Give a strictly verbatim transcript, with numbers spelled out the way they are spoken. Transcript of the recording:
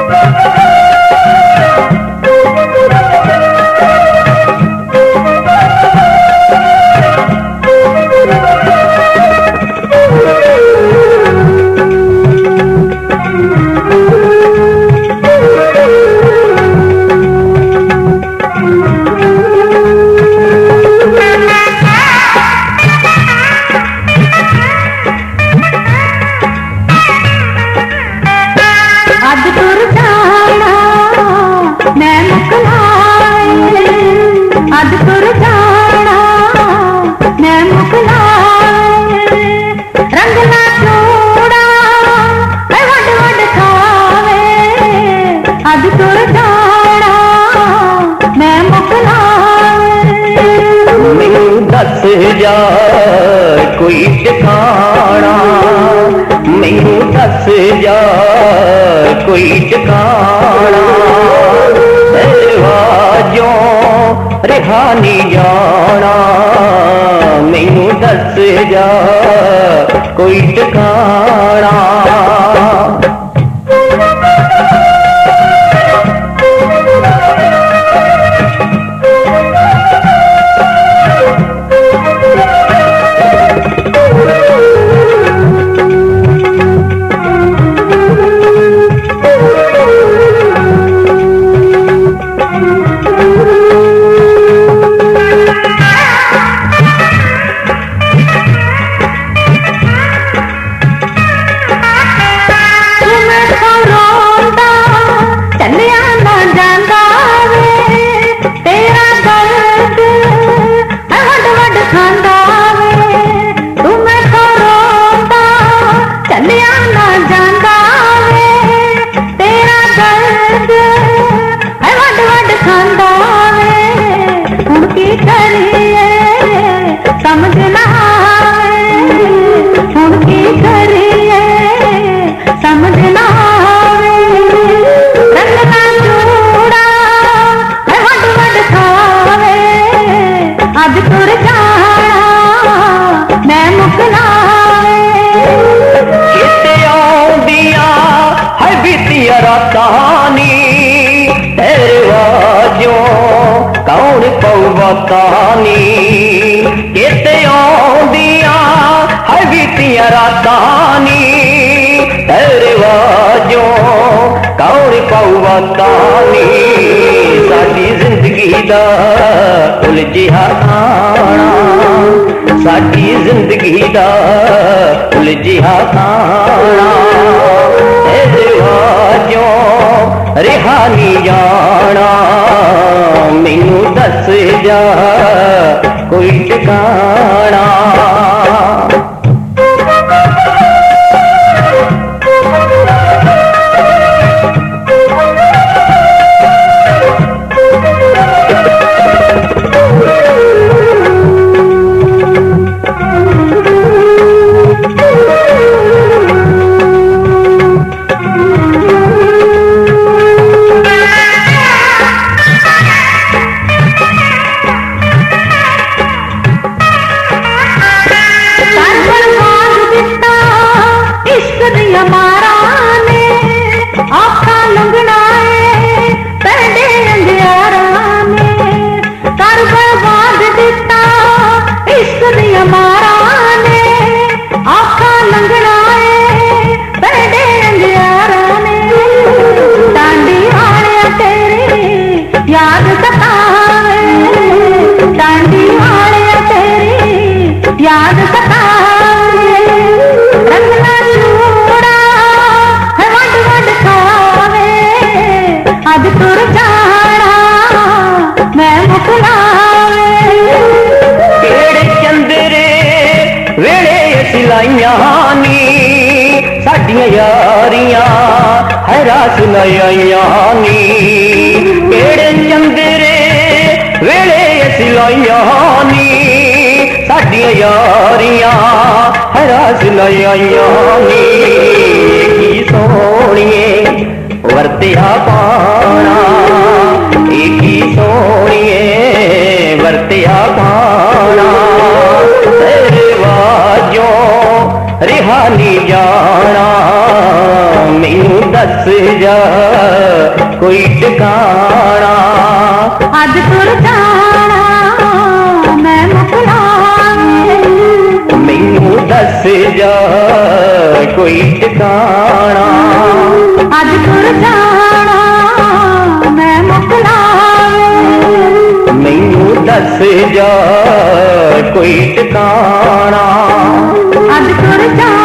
जा कोई ठिकाना, मैनू दस जा कोई ठिकाना, वाजों रिहा नहीं जाना, मैनू दस जा कोई ठिकाना। तानी किते आउंदिया है बीतियां रातानी, तेरे वाजों कौन पौवा तानी, साडी जिंदगी दा उलझिया खाना, साडी जिंदगी दा उलझिया खाना, तेरे वाजों रिहा नहीं जाना, मैनू दस जा कोई ठिकाना। याद सतावे रंगना चूड़ा है वड वड खावे, अज तुर जाना मैं मुकलावे, केड़े चंदरे वेले सिलाइयां नी, साडियां यारियां है रास नयाइयां नी, केड़े चंदरे वेले सिलाइयां नी, साडियां यारियां है रास नयाइयां नी, की सोहणिए वरतिया पाना, एक ही सोहणिए वरतिया पाना, तेरे वाजों रिहा नहीं जाना, मैनू दस दस जा कोई ठिकाना अज तुर जाना मैं मुकलावे मैनू दस जा कोई ठिकाना अज तुर जाना मैं मुकलावे मैनू दस जा कोई ठिकाना अज तुर जाना